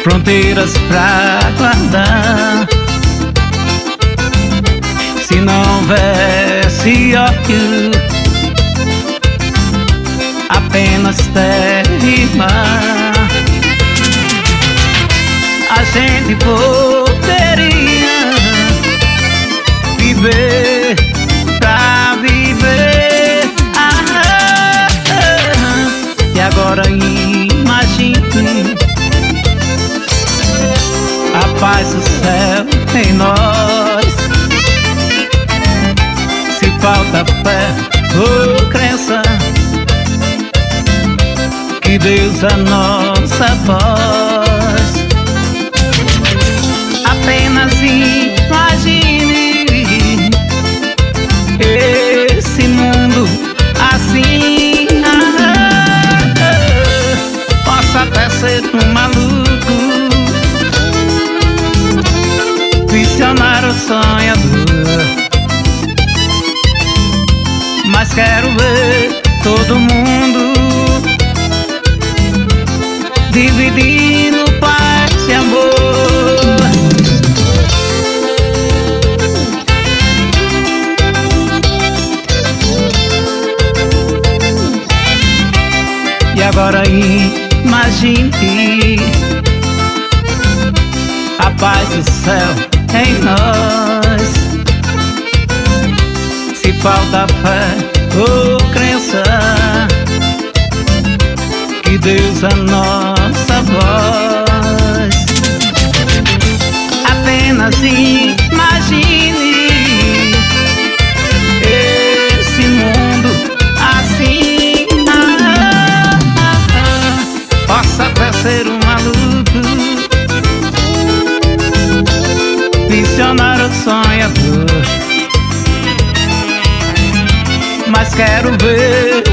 fronteiras pra guardar. Se não houvesse ódio, apenas terra e mar, a gente poderia viver pra viver. E agora imagine a paz do céu em nós. Se falta fé ou crença, que Deus é nossa voz. Apenas imagine esse mundo assim. Posso até ser um maluco, visionário sonhador, mas quero ver todo mundo dividindo paz e amor. E agora imagine a paz do céu em nós. Se falta fé ou crença, que Deus é nossa voz. Apenas imagine esse mundo assim. Posso até ser um maluco, visionário sonhador, mas quero ver